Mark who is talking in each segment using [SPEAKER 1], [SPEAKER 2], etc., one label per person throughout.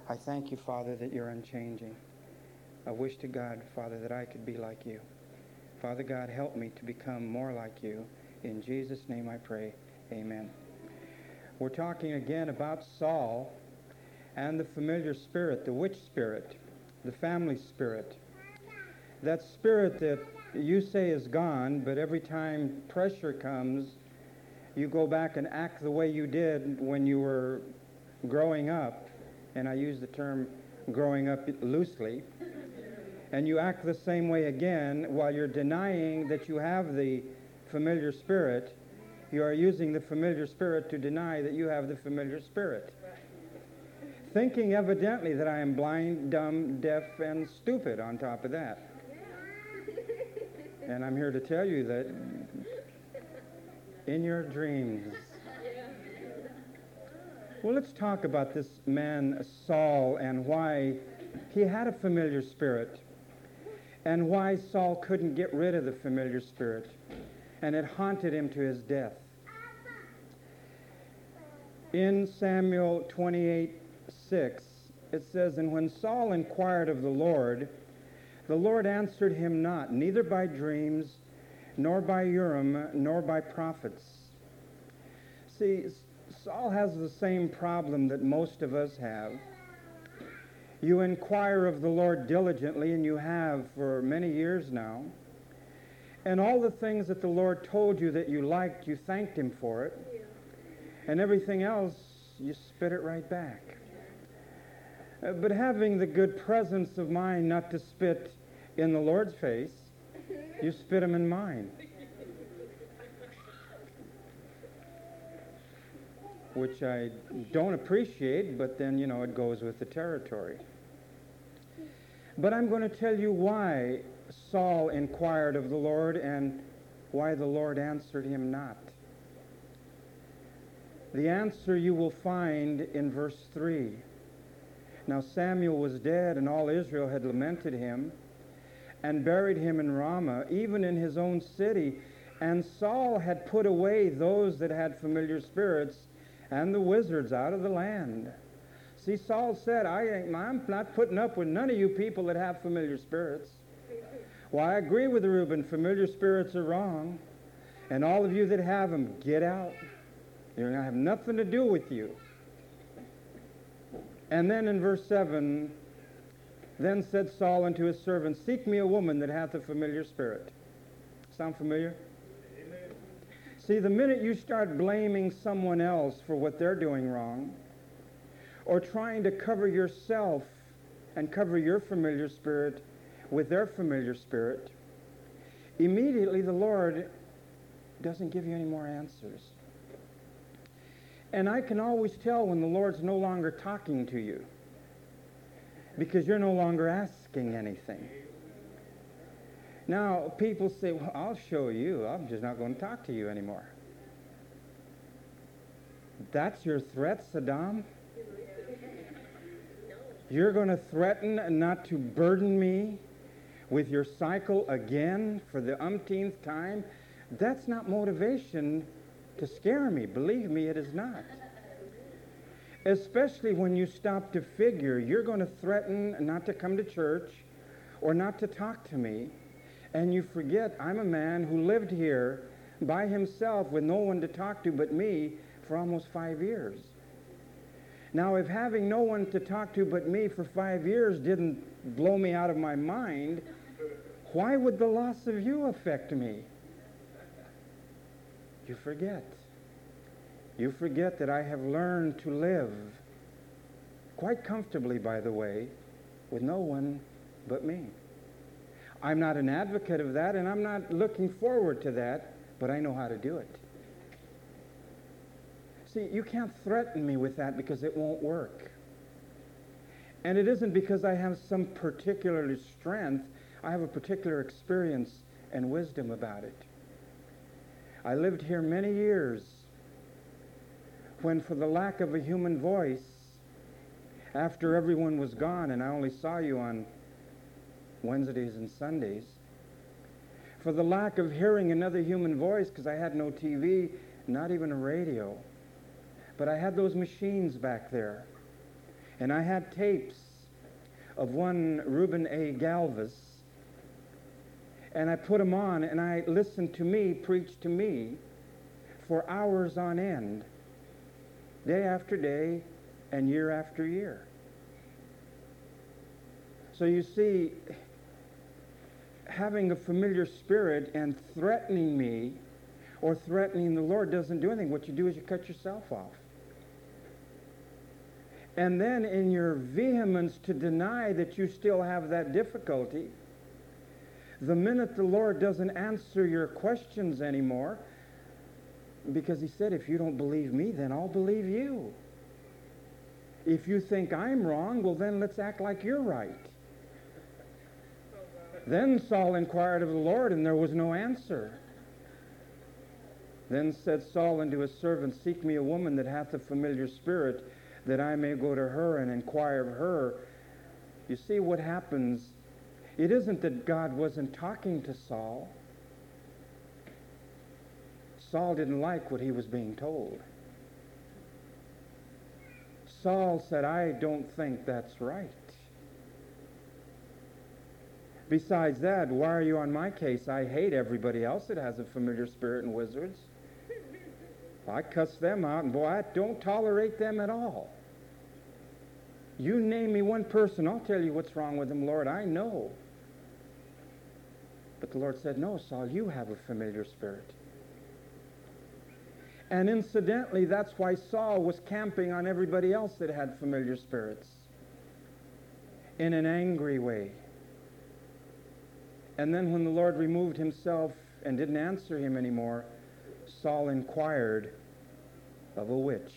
[SPEAKER 1] I thank you, Father, that you're unchanging. I wish to God, Father, that I could be like you. Father God, help me to become more like you. In Jesus' name I pray. Amen. We're talking again about Saul and the familiar spirit, the witch spirit, the family spirit. That spirit that you say is gone, but every time pressure comes, you go back and act the way you did when you were growing up. And I use the term growing up loosely. And you act the same way again while you're denying that you have the familiar spirit. You are using the familiar spirit to deny that you have the familiar spirit. Thinking evidently that I am blind, dumb, deaf, and stupid on top of that. And I'm here to tell you that in your dreams. Well, let's talk about this man Saul and why he had a familiar spirit and why Saul couldn't get rid of the familiar spirit and it haunted him to his death. In Samuel 28:6, it says, "And when Saul inquired of the Lord answered him not, neither by dreams, nor by Urim, nor by prophets." See, Saul has the same problem that most of us have. You inquire of the Lord diligently, and you have for many years now. And all the things that the Lord told you that you liked, you thanked him for it. And everything else, you spit it right back. But having the good presence of mind not to spit in the Lord's face, you spit him in mine. Which I don't appreciate, but then, it goes with the territory. But I'm going to tell you why Saul inquired of the Lord and why the Lord answered him not. The answer you will find in verse 3. Now Samuel was dead, and all Israel had lamented him and buried him in Ramah, even in his own city. And Saul had put away those that had familiar spirits and the wizards out of the land. See, Saul said, I'm not putting up with none of you people that have familiar spirits. Well, I agree with Reuben, familiar spirits are wrong. And all of you that have them, get out. They're going to have nothing to do with you. And then in verse 7, then said Saul unto his servants, seek me a woman that hath a familiar spirit. Sound familiar? Amen. See, the minute you start blaming someone else for what they're doing wrong, or trying to cover yourself and cover your familiar spirit with their familiar spirit, immediately the Lord doesn't give you any more answers. And I can always tell when the Lord's no longer talking to you, because you're no longer asking anything. Now, people say, well, I'll show you. I'm just not going to talk to you anymore. That's your threat, Saddam? You're going to threaten not to burden me with your cycle again for the umpteenth time? That's not motivation to scare me. Believe me, it is not. Especially when you stop to figure you're going to threaten not to come to church or not to talk to me, and you forget I'm a man who lived here by himself with no one to talk to but me for almost 5 years. Now, if having no one to talk to but me for 5 years didn't blow me out of my mind, why would the loss of you affect me? You forget. You forget that I have learned to live quite comfortably, by the way, with no one but me. I'm not an advocate of that, and I'm not looking forward to that, but I know how to do it. See, you can't threaten me with that because it won't work. And it isn't because I have some particular strength. I have a particular experience and wisdom about it. I lived here many years when, for the lack of a human voice, after everyone was gone and I only saw you on Wednesdays and Sundays, for the lack of hearing another human voice, because I had no TV, not even a radio, but I had those machines back there. And I had tapes of one Reuben A. Galvis, and I put them on, and I listened to me preach to me for hours on end, day after day and year after year. So you see, having a familiar spirit and threatening me or threatening the Lord doesn't do anything. What you do is you cut yourself off. And then in your vehemence to deny that you still have that difficulty, the minute the Lord doesn't answer your questions anymore, because he said, if you don't believe me, then I'll believe you. If you think I'm wrong, well then let's act like you're right. Then Saul inquired of the Lord, and there was no answer. Then said Saul unto his servant, seek me a woman that hath a familiar spirit, that I may go to her and inquire of her. You see what happens. It isn't that God wasn't talking to Saul. Saul didn't like what he was being told. Saul said, I don't think that's right. Besides that, why are you on my case? I hate everybody else that has a familiar spirit and wizards. I cuss them out, and boy, I don't tolerate them at all. You name me one person, I'll tell you what's wrong with them, Lord, I know. But the Lord said, no, Saul, you have a familiar spirit. And incidentally, that's why Saul was camping on everybody else that had familiar spirits in an angry way. And then when the Lord removed himself and didn't answer him anymore, Saul inquired of a witch.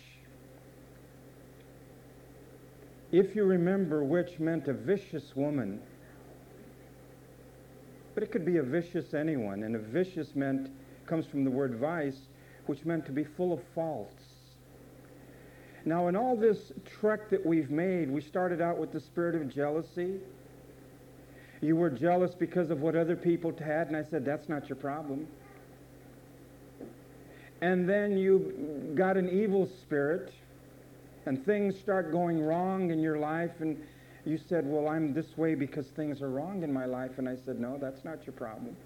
[SPEAKER 1] If you remember, witch meant a vicious woman. But it could be a vicious anyone. And a vicious comes from the word vice, which meant to be full of faults. Now, in all this trek that we've made, we started out with the spirit of jealousy. You were jealous because of what other people had, and I said, that's not your problem. And then you got an evil spirit, and things start going wrong in your life, and you said, well, I'm this way because things are wrong in my life. And I said, no, that's not your problem.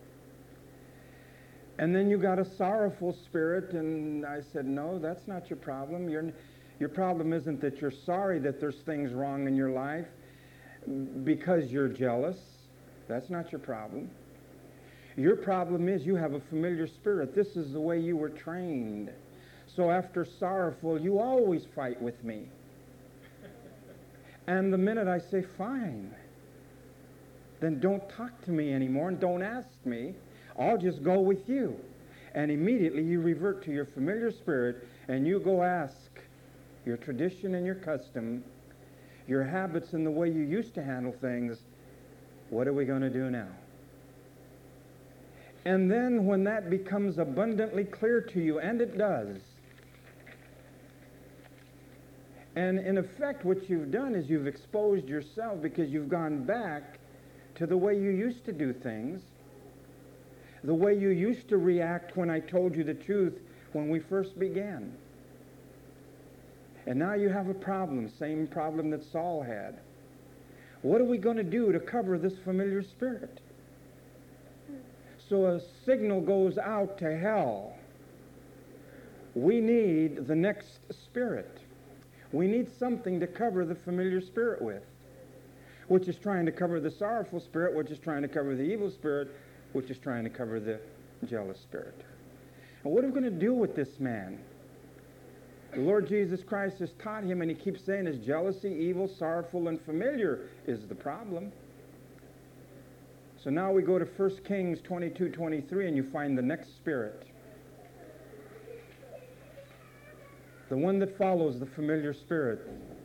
[SPEAKER 1] And then you got a sorrowful spirit, and I said, no, that's not your problem. Your problem isn't that you're sorry that there's things wrong in your life because you're jealous. That's not your problem. Your problem is you have a familiar spirit. This is the way you were trained. So after sorrowful, you always fight with me. And the minute I say, fine, then don't talk to me anymore and don't ask me. I'll just go with you. And immediately you revert to your familiar spirit and you go ask your tradition and your custom, your habits and the way you used to handle things, what are we going to do now? And then when that becomes abundantly clear to you, and it does, and in effect what you've done is you've exposed yourself because you've gone back to the way you used to do things, the way you used to react when I told you the truth when we first began. And now you have a problem, same problem that Saul had. What are we going to do to cover this familiar spirit? So a signal goes out to hell. We need the next spirit. We need something to cover the familiar spirit with, which is trying to cover the sorrowful spirit, which is trying to cover the evil spirit, which is trying to cover the jealous spirit. And what are we going to do with this man? The Lord Jesus Christ has taught him, and he keeps saying his jealousy, evil, sorrowful, and familiar is the problem. So now we go to 1 Kings 22:23, and you find the next spirit. The one that follows the familiar spirit.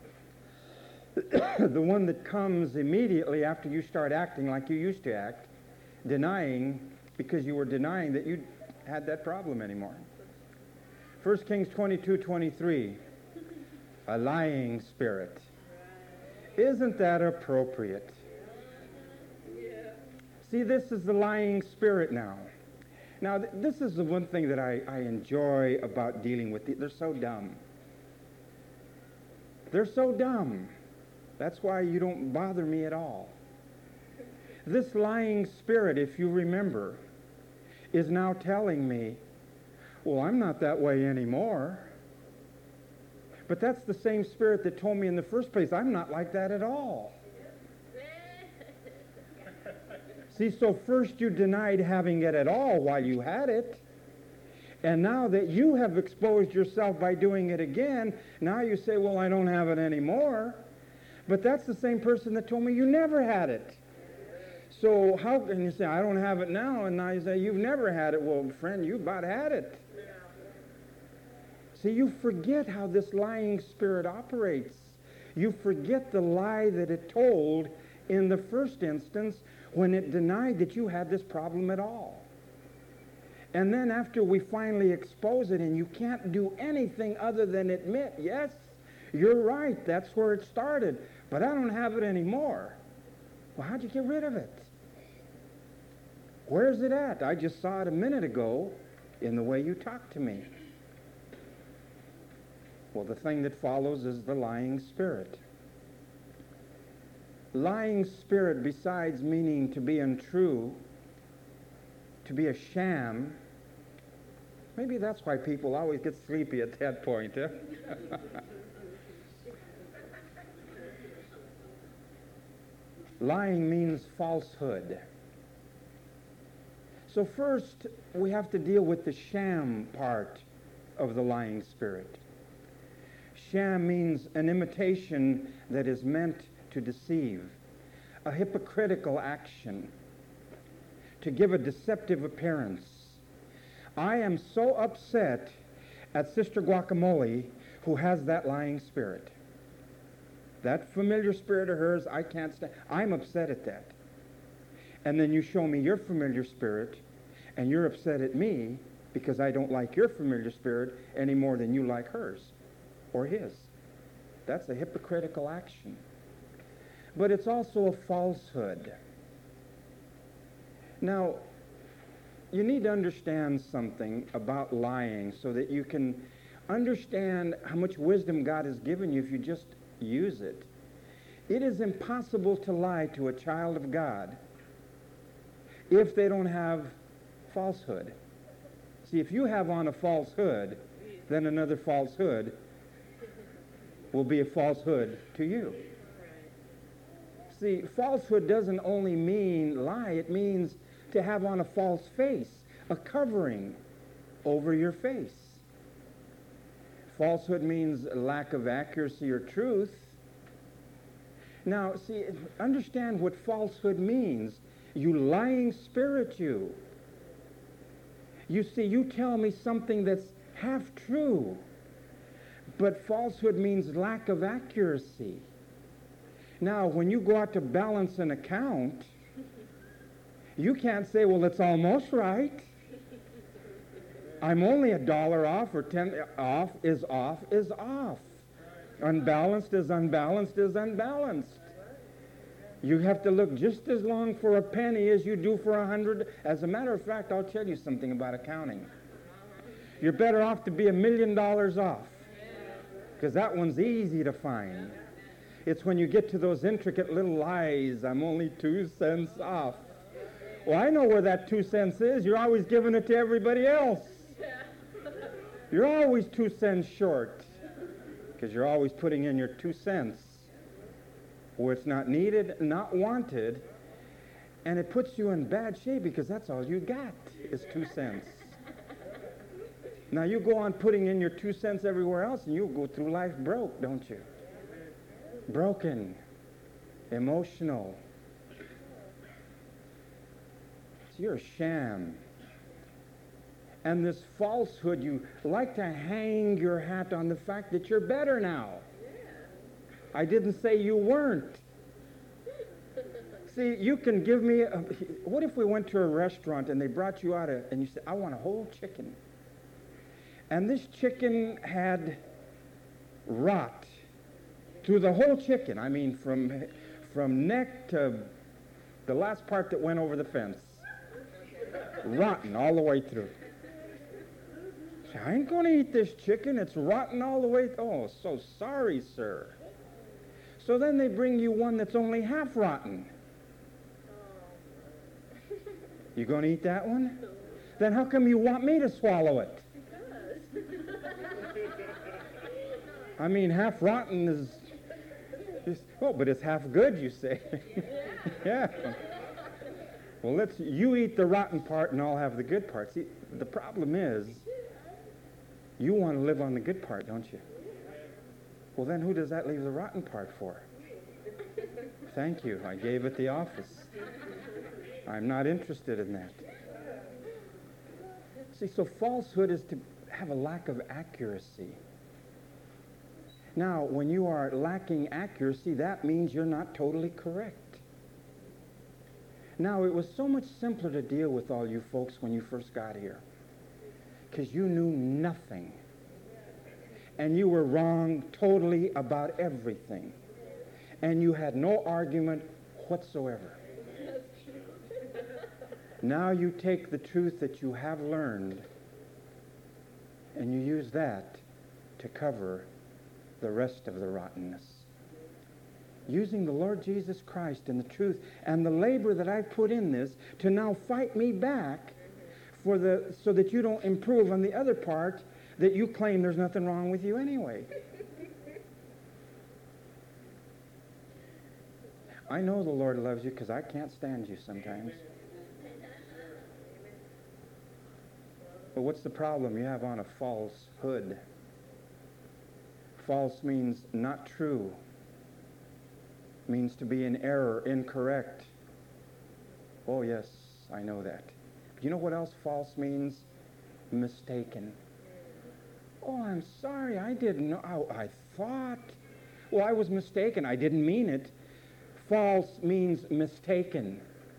[SPEAKER 1] The one that comes immediately after you start acting like you used to act, denying, because you were denying that you had that problem anymore. 1 Kings 22:23, a lying spirit. Isn't that appropriate? See, this is the lying spirit now. Now, this is the one thing that I enjoy about dealing with. They're so dumb. They're so dumb. That's why you don't bother me at all. This lying spirit, if you remember, is now telling me, well, I'm not that way anymore. But that's the same spirit that told me in the first place, I'm not like that at all. See, so first you denied having it at all while you had it. And now that you have exposed yourself by doing it again, now you say, well, I don't have it anymore. But that's the same person that told me you never had it. So how can you say, I don't have it now, and now you say, you've never had it? Well, friend, you about had it. See, you forget how this lying spirit operates. You forget the lie that it told in the first instance when it denied that you had this problem at all. And then after we finally expose it and you can't do anything other than admit, yes, you're right, that's where it started, but I don't have it anymore. Well, how'd you get rid of it? Where's it at? I just saw it a minute ago in the way you talked to me. Well, the thing that follows is the lying spirit. Lying spirit, besides meaning to be untrue, to be a sham, maybe that's why people always get sleepy at that point, huh? Lying means falsehood. So first, we have to deal with the sham part of the lying spirit. Sham means an imitation that is meant to deceive, a hypocritical action, to give a deceptive appearance. I am so upset at Sister Guacamole who has that lying spirit. That familiar spirit of hers, I can't stand. I'm upset at that. And then you show me your familiar spirit, and you're upset at me because I don't like your familiar spirit any more than you like hers or his. That's a hypocritical action. But it's also a falsehood. Now, you need to understand something about lying so that you can understand how much wisdom God has given you if you just use it. It is impossible to lie to a child of God if they don't have falsehood. See, if you have on a falsehood, then another falsehood will be a falsehood to you. See, falsehood doesn't only mean lie, it means to have on a false face, a covering over your face. Falsehood means lack of accuracy or truth. Now, see, understand what falsehood means. You lying spirit, you. You see, you tell me something that's half true, but falsehood means lack of accuracy. Now, when you go out to balance an account, you can't say, well, it's almost right. I'm only $1 off, or 10 off is off is off. Unbalanced is unbalanced is unbalanced. You have to look just as long for a penny as you do for 100. As a matter of fact, I'll tell you something about accounting. You're better off to be $1 million off, because that one's easy to find. It's when you get to those intricate little lies, I'm only 2 cents off. Well, I know where that 2 cents is. You're always giving it to everybody else. You're always 2 cents short, because you're always putting in your 2 cents where it's not needed, not wanted, and it puts you in bad shape because that's all you got is 2 cents. Now you go on putting in your 2 cents everywhere else, and you'll go through life broke, don't you? Broken, emotional. So you're a sham. And this falsehood, you like to hang your hat on the fact that you're better now. I didn't say you weren't. See, you can give me, what if we went to a restaurant and they brought you out and you said, I want a whole chicken. And this chicken had rot through the whole chicken. I mean, from neck to the last part that went over the fence. Rotten all the way through. I ain't going to eat this chicken. It's rotten all the way. Oh, so sorry, sir. So then they bring you one that's only half rotten. You going to eat that one? Then how come you want me to swallow it? I mean, half rotten is oh, but it's half good, you say. Yeah. Well, you eat the rotten part and I'll have the good part. See, the problem is, you want to live on the good part, don't you? Well, then who does that leave the rotten part for? Thank you. I gave it the office. I'm not interested in that. See, so falsehood is to have a lack of accuracy. Now, when you are lacking accuracy, that means you're not totally correct. Now, it was so much simpler to deal with all you folks when you first got here, because you knew nothing. And you were wrong totally about everything. And you had no argument whatsoever. Now you take the truth that you have learned and you use that to cover the rest of the rottenness. Using the Lord Jesus Christ and the truth and the labor that I put in this to now fight me back so that you don't improve on the other part that you claim there's nothing wrong with you anyway. I know the Lord loves you because I can't stand you sometimes. But what's the problem? You have on a falsehood. False means not true. Means to be in error, incorrect. Oh yes, I know that. But you know what else false means? Mistaken. Oh, I'm sorry, I didn't know. I thought. Well, I was mistaken. I didn't mean it. False means mistaken.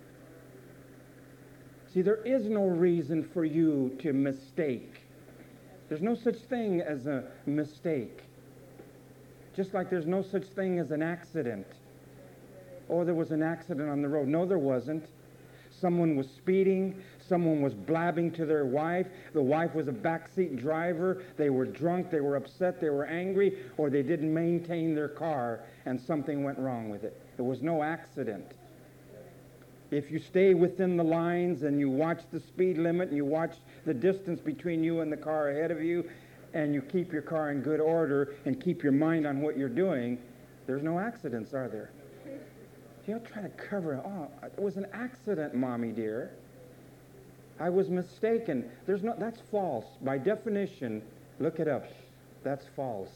[SPEAKER 1] See, there is no reason for you to mistake. There's no such thing as a mistake. Just like there's no such thing as an accident. Oh, there was an accident on the road. No, there wasn't. Someone was speeding. Someone was blabbing to their wife. The wife was a backseat driver. They were drunk. They were upset. They were angry. Or they didn't maintain their car and something went wrong with it. There was no accident. If you stay within the lines and you watch the speed limit and you watch the distance between you and the car ahead of you and you keep your car in good order and keep your mind on what you're doing, there's no accidents, are there? You don't try to cover it. Oh, it was an accident, Mommy dear. I was mistaken. That's false. By definition, look it up. That's false.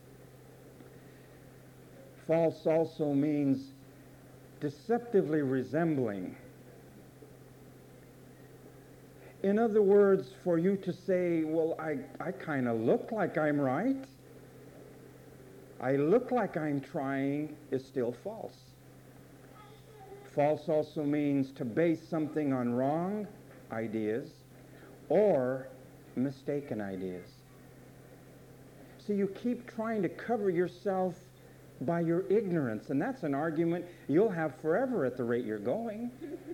[SPEAKER 1] False also means deceptively resembling. In other words, for you to say, well, I kind of look like I'm right. I look like I'm trying is still false. False also means to base something on wrong ideas or mistaken ideas. So you keep trying to cover yourself by your ignorance, and that's an argument you'll have forever at the rate you're going.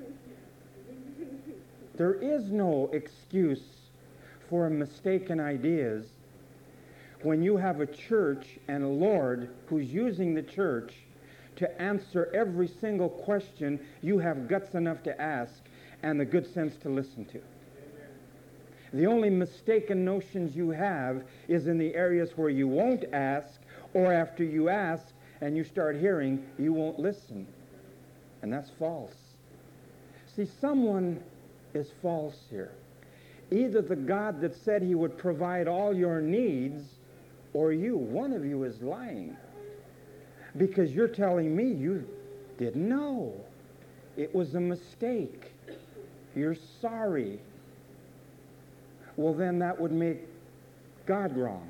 [SPEAKER 1] There is no excuse for mistaken ideas when you have a church and a Lord who's using the church to answer every single question you have guts enough to ask and the good sense to listen to. The only mistaken notions you have is in the areas where you won't ask, or after you ask and you start hearing, you won't listen. And that's false. See, someone is false here. Either the God that said he would provide all your needs, or you. One of you is lying. Because you're telling me you didn't know. It was a mistake. You're sorry. Well, then that would make God wrong.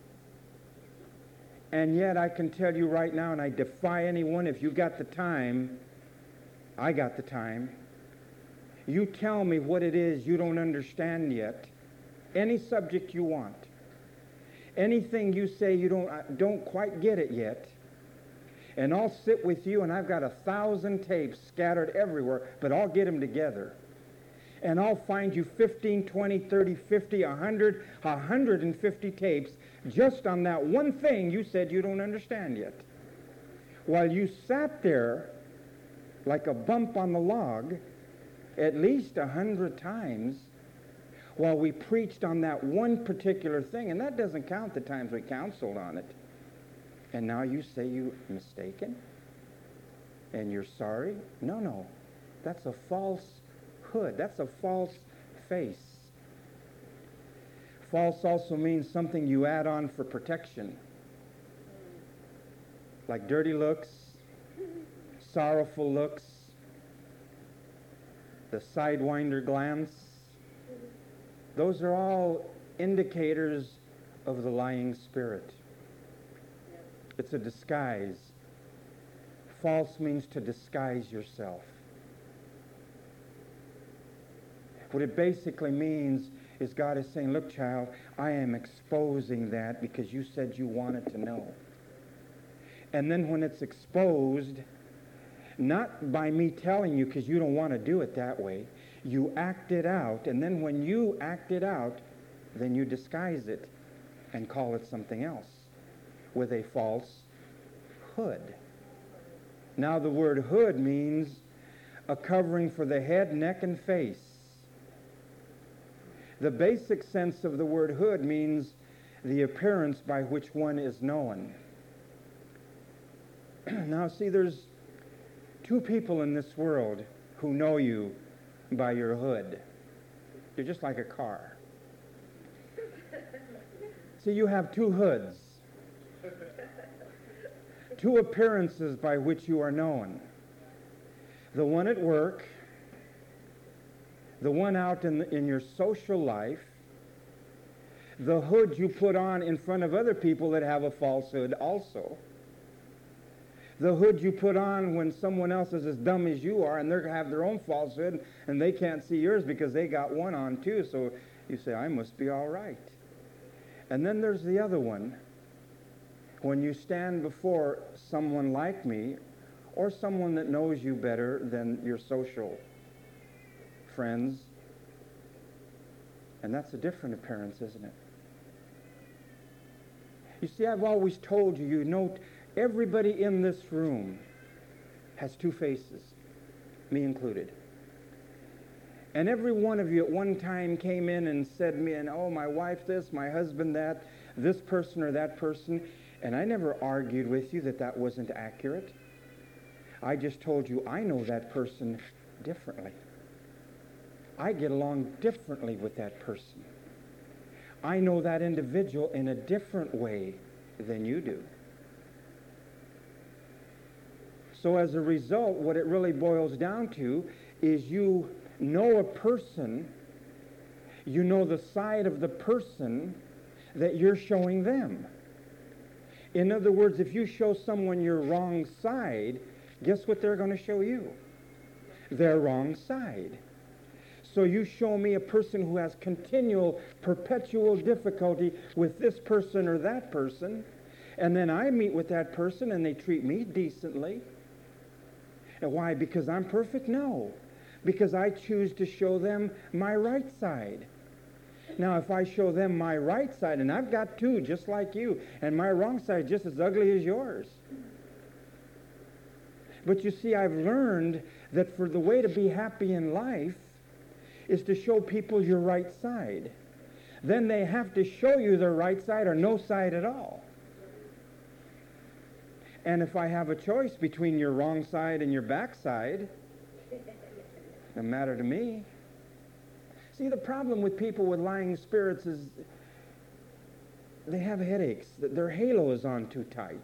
[SPEAKER 1] And yet I can tell you right now, and I defy anyone, if you got the time, I got the time. You tell me what it is you don't understand yet. Any subject you want. Anything you say you don't quite get it yet. And I'll sit with you, and I've got 1,000 tapes scattered everywhere, but I'll get them together. And I'll find you 15, 20, 30, 50, 100, 150 tapes just on that one thing you said you don't understand yet. while you sat there like a bump on the log at least 100 times while we preached on that one particular thing, and that doesn't count the times we counseled on it. And now you say you're mistaken and you're sorry? No. That's a falsehood. That's a false face. False also means something you add on for protection, like dirty looks, sorrowful looks, the sidewinder glance. Those are all indicators of the lying spirit. It's a disguise. False means to disguise yourself. What it basically means is God is saying, look, child, I am exposing that because you said you wanted to know. And then when it's exposed, not by me telling you because you don't want to do it that way, you act it out. And then when you act it out, then you disguise it and call it something else with a false hood. Now the word hood means a covering for the head, neck, and face. The basic sense of the word hood means the appearance by which one is known. Now see, there's two people in this world who know you by your hood. You're just like a car. See, you have two hoods. Two appearances by which you are known. The one at work, the one out in your social life, the hood you put on in front of other people that have a falsehood also. The hood you put on when someone else is as dumb as you are and they have their own falsehood and they can't see yours because they got one on too, so you say, I must be all right. And then there's the other one. When you stand before someone like me or someone that knows you better than your social friends, and that's a different appearance, isn't it? You see, I've always told you, you know, everybody in this room has two faces, me included. And every one of you at one time came in and said to me, and oh, my wife this, my husband that, this person or that person, and I never argued with you that that wasn't accurate. I just told you I know that person differently. I get along differently with that person. I know that individual in a different way than you do. So as a result, what it really boils down to is you know a person, you know the side of the person that you're showing them. In other words, if you show someone your wrong side, guess what they're going to show you? Their wrong side. So you show me a person who has continual, perpetual difficulty with this person or that person, and then I meet with that person and they treat me decently. And why? Because I'm perfect? No. Because I choose to show them my right side. Now, if I show them my right side, and I've got two just like you, and my wrong side just as ugly as yours. But you see, I've learned that for the way to be happy in life is to show people your right side. Then they have to show you their right side or no side at all. And if I have a choice between your wrong side and your back side, it doesn't matter to me. See, the problem with people with lying spirits is they have headaches. Their halo is on too tight.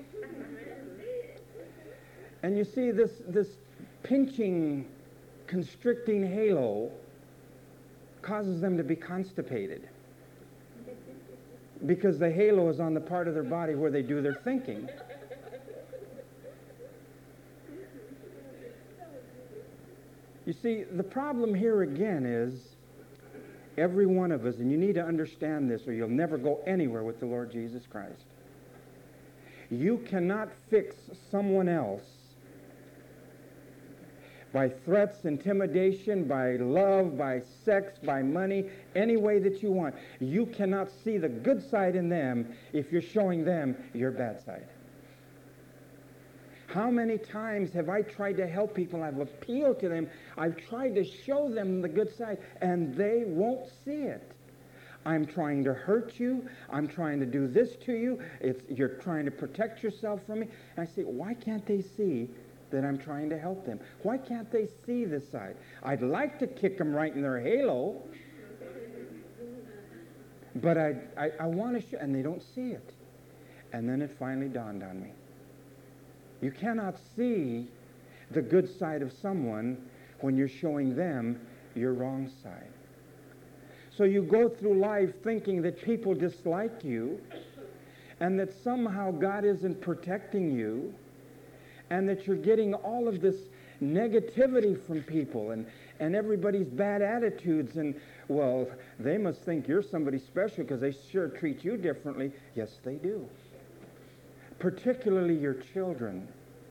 [SPEAKER 1] And you see, this pinching, constricting halo causes them to be constipated because the halo is on the part of their body where they do their thinking. You see, the problem here again is every one of us, and you need to understand this or you'll never go anywhere with the Lord Jesus Christ. You cannot fix someone else by threats, intimidation, by love, by sex, by money, any way that you want. You cannot see the good side in them if you're showing them your bad side. How many times have I tried to help people? I've appealed to them. I've tried to show them the good side, and they won't see it. I'm trying to hurt you. I'm trying to do this to you. You're trying to protect yourself from me. And I say, why can't they see that I'm trying to help them? Why can't they see this side? I'd like to kick them right in their halo, but I want to show, and they don't see it. And then it finally dawned on me. You cannot see the good side of someone when you're showing them your wrong side. So you go through life thinking that people dislike you and that somehow God isn't protecting you and that you're getting all of this negativity from people and everybody's bad attitudes and, well, they must think you're somebody special because they sure treat you differently. Yes, they do. Particularly your children.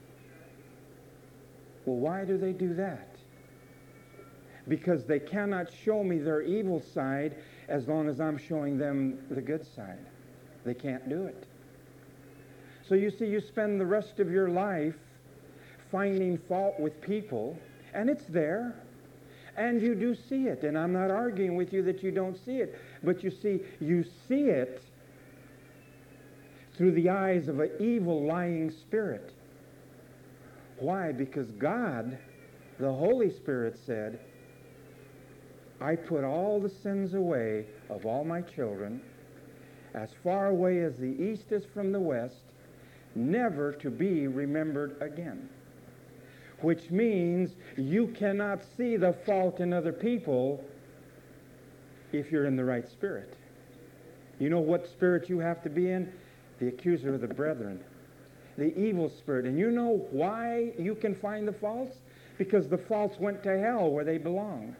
[SPEAKER 1] Well, why do they do that? Because they cannot show me their evil side as long as I'm showing them the good side. They can't do it. So you see, you spend the rest of your life finding fault with people, and it's there, and you do see it. And I'm not arguing with you that you don't see it, but you see it through the eyes of an evil, lying spirit. Why? Because God, the Holy Spirit, said, I put all the sins away of all my children, as far away as the east is from the west, never to be remembered again. Which means you cannot see the fault in other people if you're in the right spirit. You know what spirit you have to be in? The accuser of the brethren. The evil spirit. And you know why you can find the faults? Because the faults went to hell where they belong.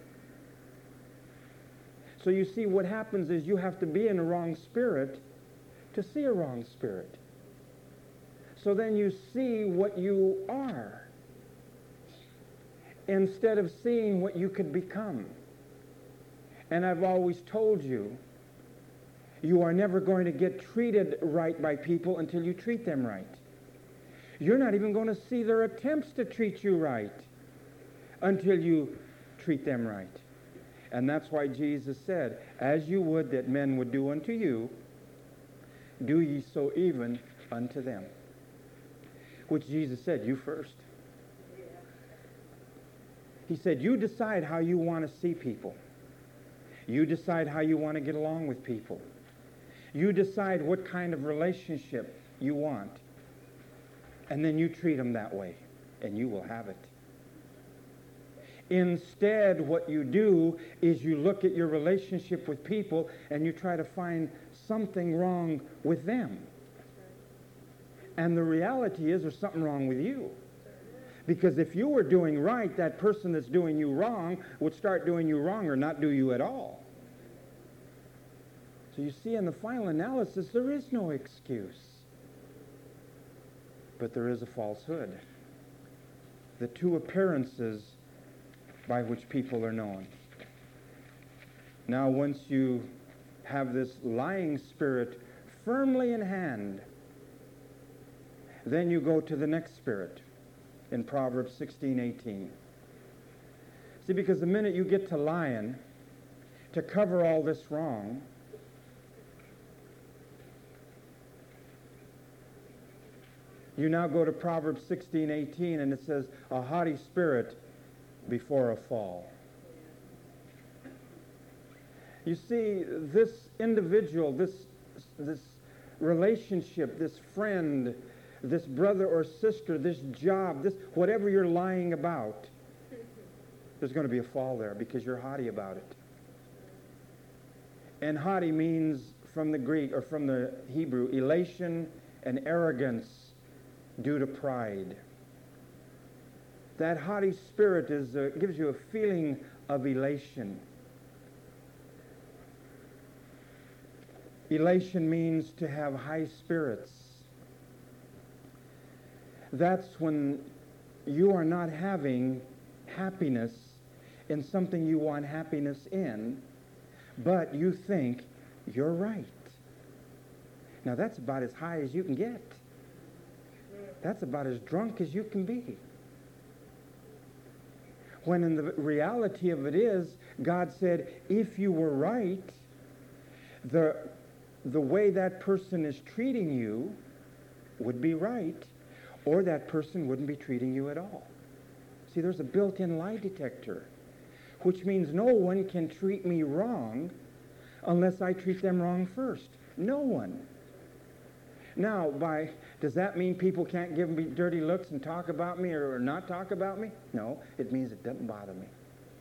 [SPEAKER 1] So you see, what happens is you have to be in a wrong spirit to see a wrong spirit. So then you see what you are instead of seeing what you could become. And I've always told you, you are never going to get treated right by people until you treat them right. You're not even going to see their attempts to treat you right until you treat them right. And that's why Jesus said, as you would that men would do unto you, do ye so even unto them. Which Jesus said, you first. He said, you decide how you want to see people. You decide how you want to get along with people. You decide what kind of relationship you want. And then you treat them that way, and you will have it. Instead, what you do is you look at your relationship with people and you try to find something wrong with them. And the reality is there's something wrong with you. Because if you were doing right, that person that's doing you wrong would start doing you wrong or not do you at all. So you see, in the final analysis, there is no excuse. But there is a falsehood. The two appearances by which people are known. Now, once you have this lying spirit firmly in hand, then you go to the next spirit in Proverbs 16:18. See, because the minute you get to lying, to cover all this wrong, you now go to Proverbs 16:18, and it says, a haughty spirit before a fall. You see, this individual, this relationship, this friend, this brother or sister, this job, this whatever you're lying about, there's going to be a fall there because you're haughty about it. And haughty means, from the Greek or from the Hebrew, elation and arrogance due to pride. That haughty spirit gives you a feeling of elation. Elation means to have high spirits. That's when you are not having happiness in something you want happiness in, but you think you're right. Now that's about as high as you can get. That's about as drunk as you can be. When in the reality of it is, God said, if you were right, the way that person is treating you would be right, or that person wouldn't be treating you at all. See, there's a built-in lie detector, which means no one can treat me wrong unless I treat them wrong first. No one. Now, does that mean people can't give me dirty looks and talk about me or not talk about me? No, it means it doesn't bother me.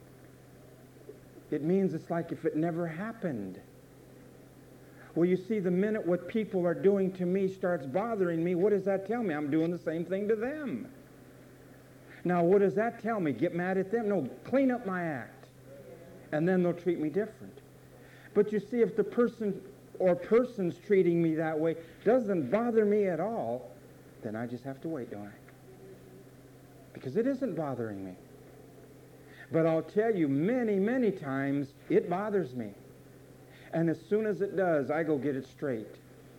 [SPEAKER 1] It means it's like if it never happened. Well, you see, the minute what people are doing to me starts bothering me, what does that tell me? I'm doing the same thing to them. Now, what does that tell me? Get mad at them? No, clean up my act. And then they'll treat me different. But you see, if the person or persons treating me that way doesn't bother me at all, then I just have to wait, don't I? Because it isn't bothering me. But I'll tell you, many, many times, it bothers me. And as soon as it does, I go get it straight.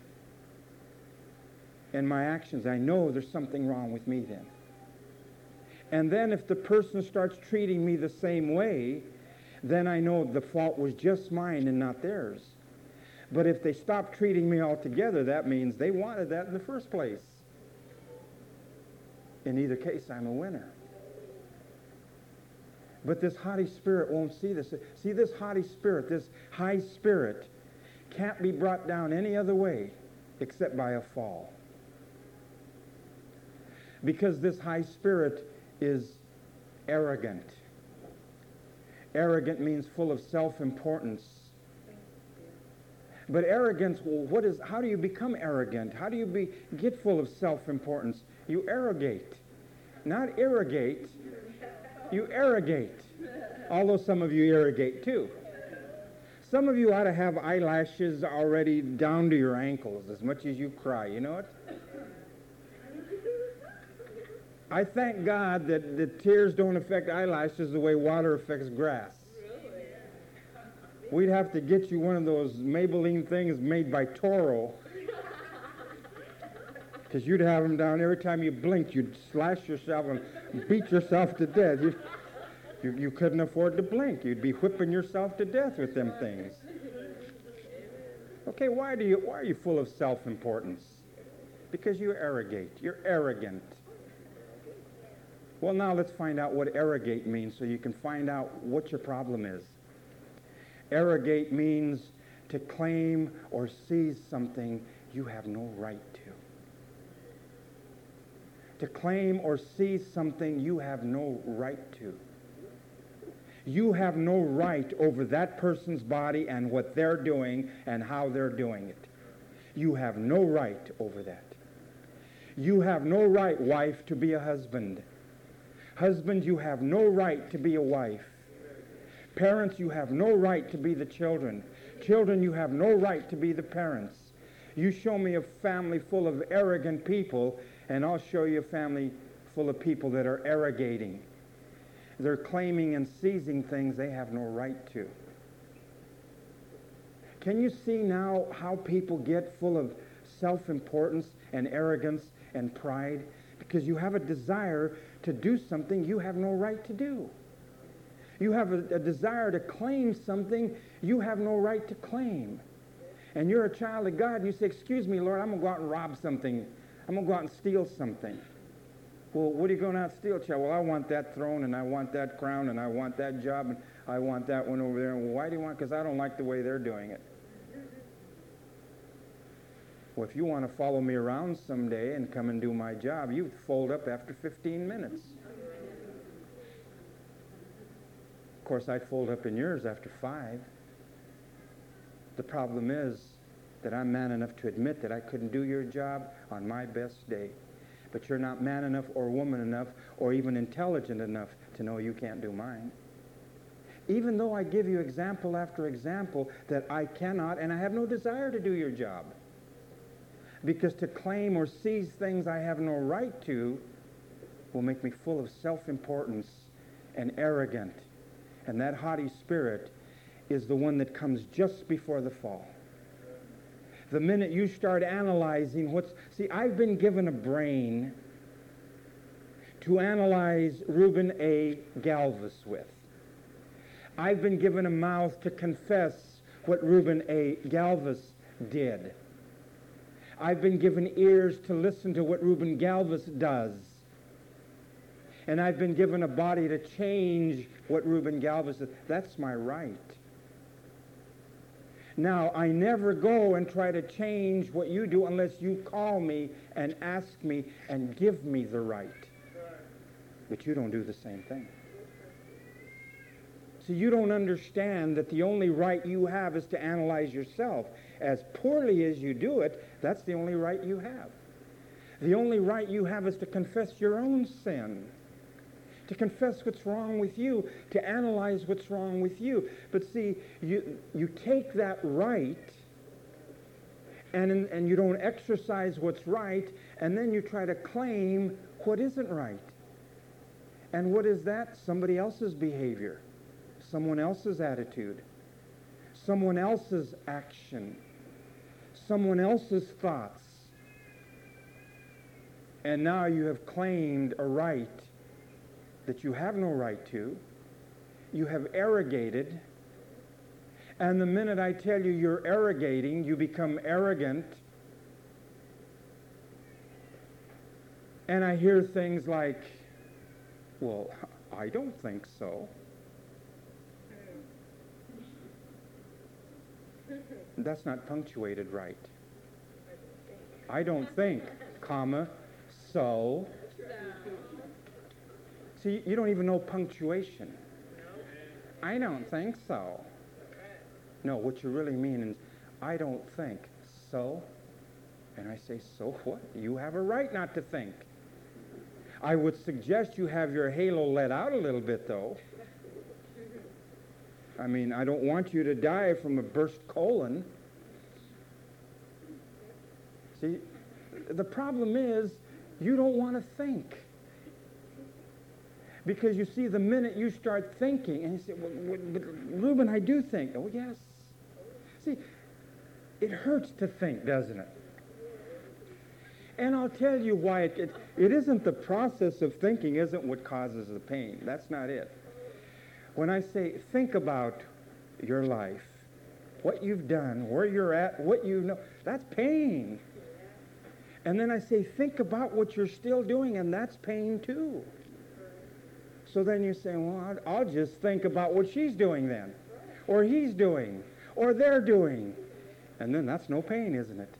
[SPEAKER 1] In my actions, I know there's something wrong with me then. And then if the person starts treating me the same way, then I know the fault was just mine and not theirs. But if they stop treating me altogether, that means they wanted that in the first place. In either case, I'm a winner. But this haughty spirit won't see this. See, this haughty spirit, this high spirit, can't be brought down any other way except by a fall. Because this high spirit is arrogant. Arrogant means full of self-importance. But arrogance, well, how do you become arrogant? How do you get full of self-importance? You arrogate. Not irrigate. You arrogate. Although some of you irrigate too. Some of you ought to have eyelashes already down to your ankles as much as you cry. You know it? I thank God that the tears don't affect eyelashes the way water affects grass. We'd have to get you one of those Maybelline things made by Toro. Because you'd have them down every time you blinked. You'd slash yourself and beat yourself to death. You couldn't afford to blink. You'd be whipping yourself to death with them things. Okay, why are you full of self-importance? Because you arrogate. You're arrogant. Well, now let's find out what arrogate means so you can find out what your problem is. Arrogate means to claim or seize something you have no right to. To claim or seize something you have no right to. You have no right over that person's body and what they're doing and how they're doing it. You have no right over that. You have no right, wife, to be a husband. Husband, you have no right to be a wife. Parents, you have no right to be the children. Children, you have no right to be the parents. You show me a family full of arrogant people, and I'll show you a family full of people that are arrogating. They're claiming and seizing things they have no right to. Can you see now how people get full of self-importance and arrogance and pride? Because you have a desire to do something you have no right to do. You have a desire to claim something you have no right to claim. And you're a child of God, and you say, excuse me, Lord, I'm going to go out and rob something. I'm going to go out and steal something. Well, what are you going out and steal, child? Well, I want that throne, and I want that crown, and I want that job, and I want that one over there. Well, why do you want it? Because I don't like the way they're doing it. Well, if you want to follow me around someday and come and do my job, you'd fold up after 15 minutes. Of course, I'd fold up in yours after 5. The problem is that I'm man enough to admit that I couldn't do your job on my best day. But you're not man enough or woman enough or even intelligent enough to know you can't do mine. Even though I give you example after example that I cannot and I have no desire to do your job. Because to claim or seize things I have no right to will make me full of self-importance and arrogant. And that haughty spirit is the one that comes just before the fall. The minute you start analyzing see, I've been given a brain to analyze Reuben A. Galvis with. I've been given a mouth to confess what Reuben A. Galvis did. I've been given ears to listen to what Reuben Galvis does. And I've been given a body to change what Reuben Galvis does. That's my right. Now, I never go and try to change what you do unless you call me and ask me and give me the right. But you don't do the same thing. So you don't understand that the only right you have is to analyze yourself. As poorly as you do it, that's the only right you have. The only right you have is to confess your own sin, to confess what's wrong with you, to analyze what's wrong with you. But see, you take that right and you don't exercise what's right, and then you try to claim what isn't right. And what is that? Somebody else's behavior, someone else's attitude, someone else's action, someone else's thoughts. And now you have claimed a right that you have no right to. You have arrogated. And the minute I tell you you're arrogating, you become arrogant. And I hear things like, well, I don't think so. That's not punctuated right. I don't think, comma, so. See, you don't even know punctuation. I don't think so. No, what you really mean is, I don't think so. And I say, so what? You have a right not to think. I would suggest you have your halo let out a little bit, though. I mean, I don't want you to die from a burst colon. See, the problem is you don't want to think. Because you see, the minute you start thinking, and you say, well, but Reuben, I do think. Oh, yes. See, it hurts to think, doesn't it? And I'll tell you why. It isn't the process of thinking isn't what causes the pain. That's not it. When I say think about your life, what you've done, where you're at, what you know, that's pain. And then I say think about what you're still doing, and that's pain too. So then you say, well, I'll just think about what she's doing then, or he's doing, or they're doing. And then that's no pain, isn't it?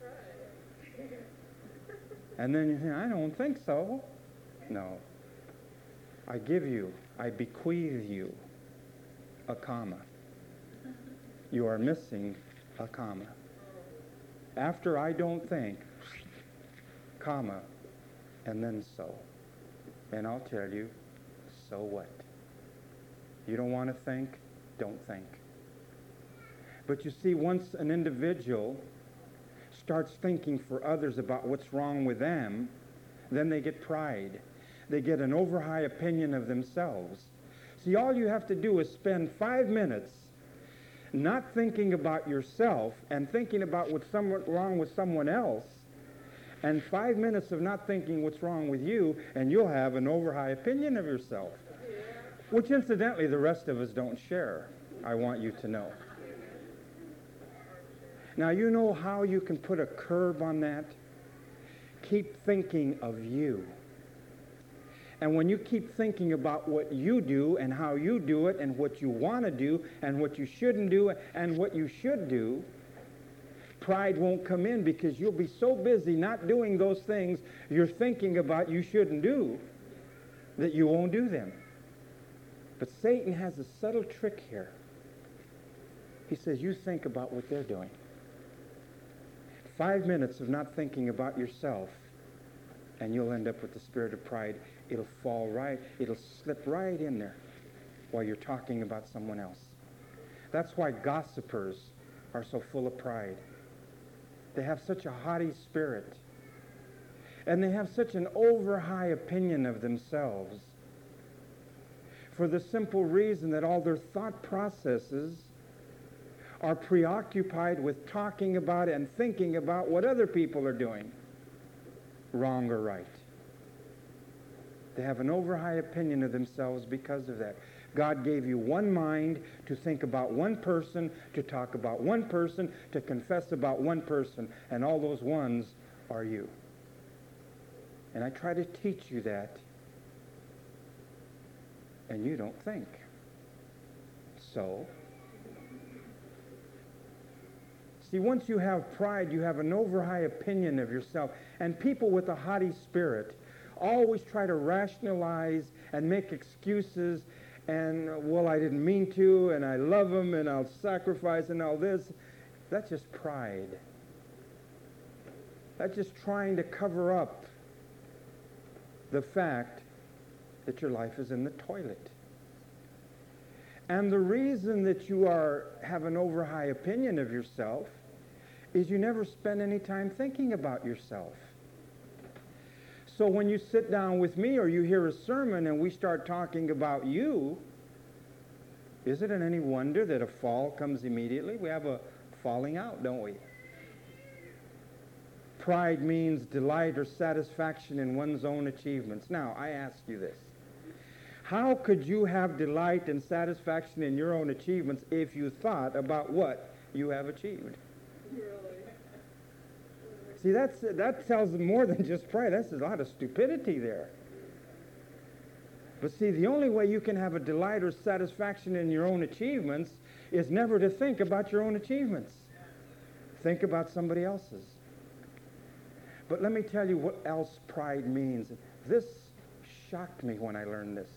[SPEAKER 1] And then you say, I don't think so. No. I bequeath you a comma. You are missing a comma. After I don't think, comma, and then so. And I'll tell you, so what? You don't want to think? Don't think. But you see, once an individual starts thinking for others about what's wrong with them, then they get pride. They get an over-high opinion of themselves. See, all you have to do is spend 5 minutes not thinking about yourself and thinking about what's wrong with someone else, and 5 minutes of not thinking what's wrong with you, and you'll have an over-high opinion of yourself, which incidentally the rest of us don't share, I want you to know. Now, you know how you can put a curb on that? Keep thinking of you. And when you keep thinking about what you do and how you do it and what you want to do and what you shouldn't do and what you should do, pride won't come in because you'll be so busy not doing those things you're thinking about you shouldn't do that you won't do them. But Satan has a subtle trick here. He says, you think about what they're doing. 5 minutes of not thinking about yourself, and you'll end up with the spirit of pride. It'll slip right in there while you're talking about someone else. That's why gossipers are so full of pride. They have such a haughty spirit, and they have such an over-high opinion of themselves for the simple reason that all their thought processes are preoccupied with talking about and thinking about what other people are doing, wrong or right. They have an over-high opinion of themselves because of that. God gave you one mind to think about one person, to talk about one person, to confess about one person, and all those ones are you. And I try to teach you that, and you don't think. So, see, once you have pride, you have an over-high opinion of yourself. And people with a haughty spirit always try to rationalize and make excuses and, well, I didn't mean to, and I love him, and I'll sacrifice and all this. That's just pride. That's just trying to cover up the fact that your life is in the toilet. And the reason that you have an over-high opinion of yourself is you never spend any time thinking about yourself. So when you sit down with me or you hear a sermon and we start talking about you, is it any wonder that a fall comes immediately? We have a falling out, don't we? Pride means delight or satisfaction in one's own achievements. Now, I ask you this. How could you have delight and satisfaction in your own achievements if you thought about what you have achieved? See, that tells them more than just pride. That's a lot of stupidity there. But see, the only way you can have a delight or satisfaction in your own achievements is never to think about your own achievements. Think about somebody else's. But let me tell you what else pride means. This shocked me when I learned this.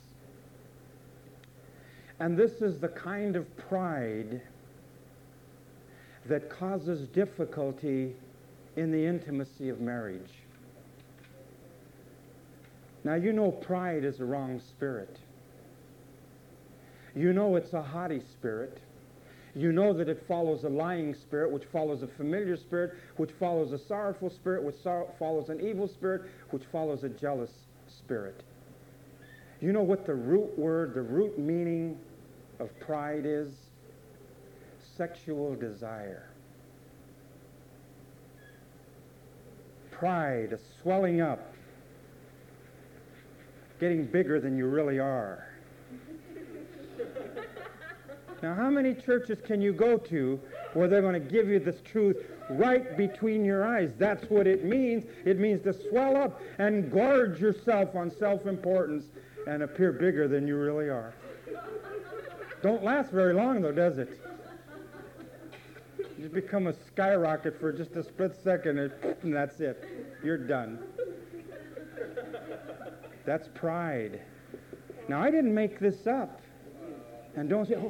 [SPEAKER 1] And this is the kind of pride that causes difficulty in the intimacy of marriage. Now, you know pride is a wrong spirit. You know it's a haughty spirit. You know that it follows a lying spirit, which follows a familiar spirit, which follows a sorrowful spirit, which follows an evil spirit, which follows a jealous spirit. You know what the root word, the root meaning of pride is? Sexual desire. Pride, a swelling up, getting bigger than you really are. Now, how many churches can you go to where they're going to give you this truth right between your eyes? That's what it means. It means to swell up and gorge yourself on self-importance and appear bigger than you really are. Don't last very long, though, does it? You become a skyrocket for just a split second, and that's it. You're done. That's pride. Now, I didn't make this up. And don't say, oh,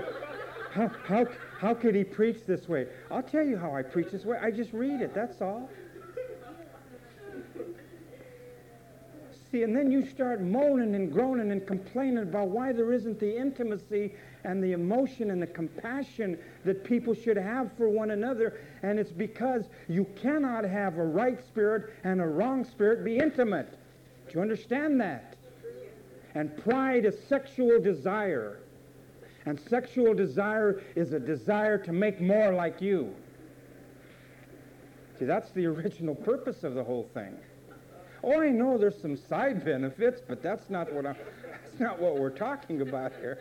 [SPEAKER 1] how could he preach this way? I'll tell you how I preach this way. I just read it, that's all. See, and then you start moaning and groaning and complaining about why there isn't the intimacy and the emotion and the compassion that people should have for one another. And it's because you cannot have a right spirit and a wrong spirit be intimate. Do you understand that? And pride is sexual desire. And sexual desire is a desire to make more like you. See, that's the original purpose of the whole thing. Oh, I know there's some side benefits, but that's not what we're talking about here.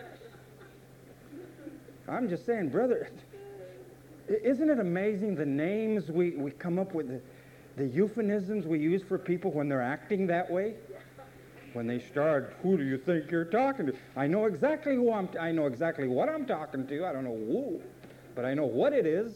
[SPEAKER 1] I'm just saying, brother, isn't it amazing the names we come up with, the euphemisms we use for people when they're acting that way? When they start, who do you think you're talking to? I know exactly I know exactly what I'm talking to. I don't know who, but I know what it is.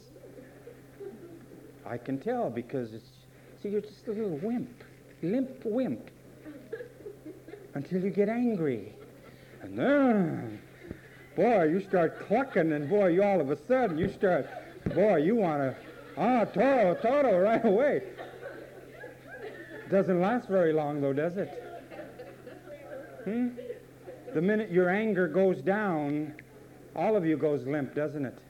[SPEAKER 1] I can tell because you're just a little limp wimp, until you get angry. And then, boy, you start clucking, and boy, you all of a sudden, you want to, Toto, right away. Doesn't last very long, though, does it? The minute your anger goes down, all of you goes limp, doesn't it?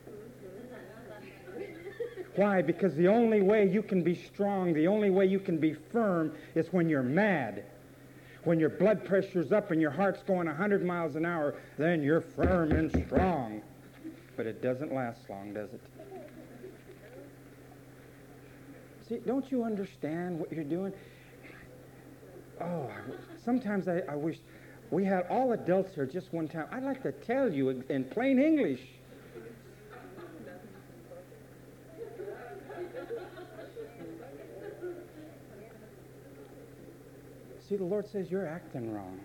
[SPEAKER 1] Why? Because the only way you can be strong, the only way you can be firm is when you're mad. When your blood pressure's up and your heart's going 100 miles an hour, then you're firm and strong. But it doesn't last long, does it? See, don't you understand what you're doing? Oh, sometimes I wish we had all adults here just one time. I'd like to tell you in plain English. See, the Lord says you're acting wrong.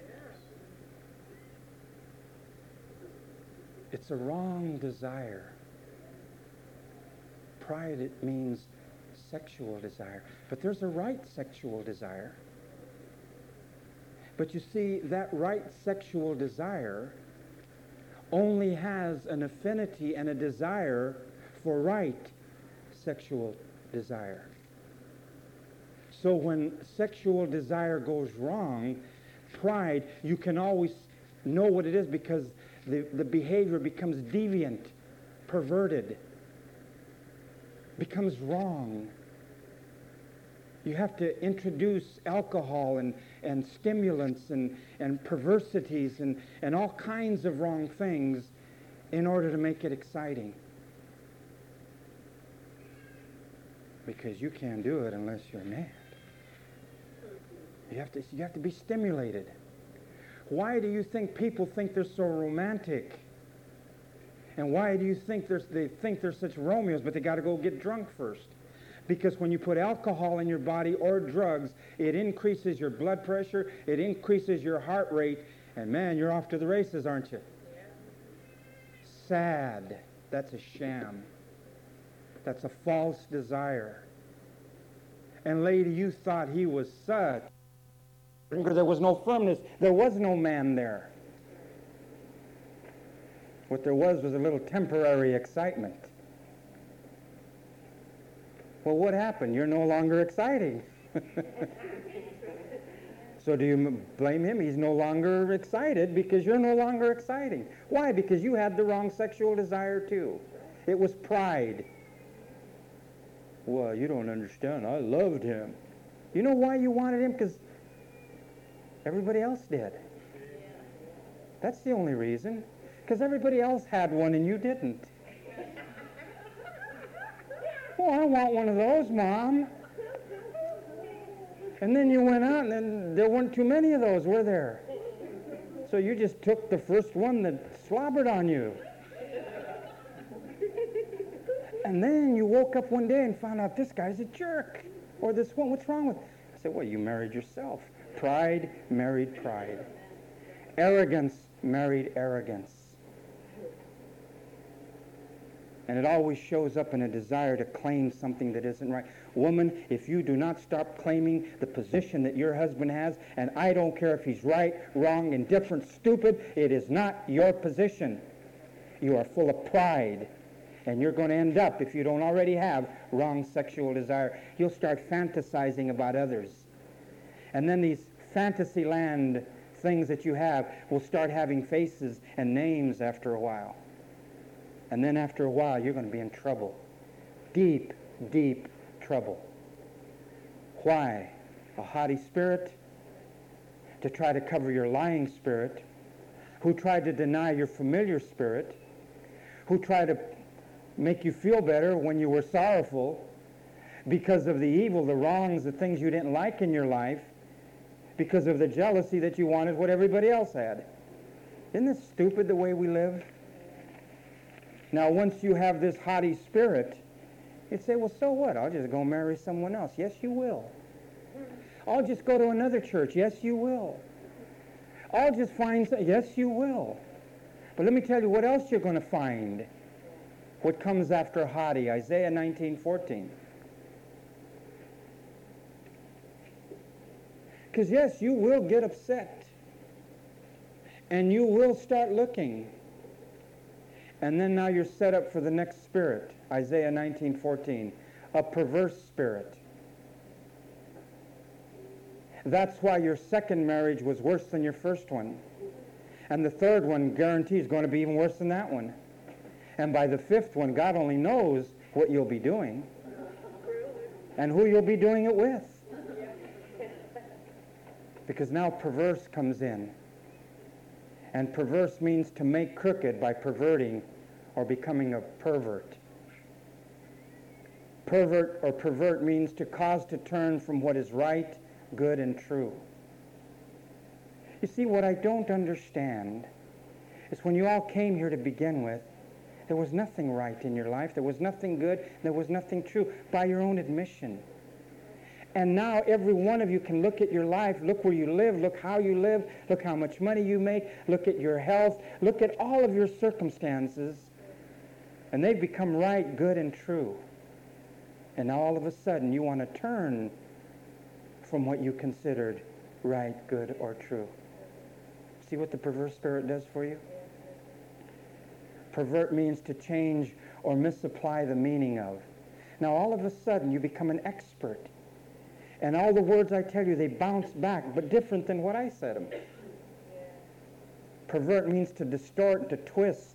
[SPEAKER 1] It's a wrong desire. Pride, it means sexual desire. But there's a right sexual desire. But you see, that right sexual desire only has an affinity and a desire for right sexual desire. So when sexual desire goes wrong, pride, you can always know what it is because the behavior becomes deviant, perverted, becomes wrong. You have to introduce alcohol and stimulants and perversities and all kinds of wrong things in order to make it exciting. Because you can't do it unless you're mad. You have to be stimulated. Why do you think people think they're so romantic? And why do you think they think they're such Romeos, but they got to go get drunk first? Because when you put alcohol in your body or drugs, it increases your blood pressure, it increases your heart rate, and man, you're off to the races, aren't you? Yeah. Sad. That's a sham. That's a false desire. And lady, you thought he was such. There was no firmness. There was no man there. What there was a little temporary excitement. Well, what happened? You're no longer exciting. So do you blame him? He's no longer excited because you're no longer exciting. Why? Because you had the wrong sexual desire too. It was pride. Well, you don't understand. I loved him. You know why you wanted him? Because everybody else did. That's the only reason. Because everybody else had one and you didn't. Oh, I want one of those, Mom. And then you went out and then there weren't too many of those, were there? So you just took the first one that slobbered on you. And then you woke up one day and found out this guy's a jerk. Or this one, what's wrong with it? I said, well, you married yourself. Pride married pride. Arrogance married arrogance. And it always shows up in a desire to claim something that isn't right. Woman, if you do not stop claiming the position that your husband has, and I don't care if he's right, wrong, indifferent, stupid, it is not your position. You are full of pride. And you're going to end up, if you don't already have, wrong sexual desire. You'll start fantasizing about others. And then these fantasy land things that you have will start having faces and names after a while. And then after a while, you're going to be in trouble. Deep, deep trouble. Why? A haughty spirit to try to cover your lying spirit, who tried to deny your familiar spirit, who tried to make you feel better when you were sorrowful because of the evil, the wrongs, the things you didn't like in your life, because of the jealousy that you wanted what everybody else had. Isn't this stupid the way we live? Now, once you have this haughty spirit, you'd say, well, so what? I'll just go marry someone else. Yes, you will. I'll just go to another church. Yes, you will. I'll just find some. Yes, you will. But let me tell you what else you're going to find. What comes after haughty? Isaiah 19:14. Because yes, you will get upset. And you will start looking. And then now you're set up for the next spirit. Isaiah 19:14. A perverse spirit. That's why your second marriage was worse than your first one. And the third one guarantees going to be even worse than that one. And by the fifth one, God only knows what you'll be doing and who you'll be doing it with. Because now perverse comes in. And perverse means to make crooked by perverting or becoming a pervert. Pervert or pervert means to cause to turn from what is right good, and true. You see, what I don't understand is when you all came here to begin with, there was nothing right in your life. There was nothing good. There was nothing true by your own admission. And now every one of you can look at your life, look where you live, look how you live, look how much money you make, look at your health, look at all of your circumstances, and they've become right, good, and true. And now all of a sudden you want to turn from what you considered right, good, or true. See what the perverse spirit does for you? Pervert means to change or misapply the meaning of. Now all of a sudden you become an expert. And all the words I tell you, they bounce back, but different than what I said them. Pervert means to distort, to twist.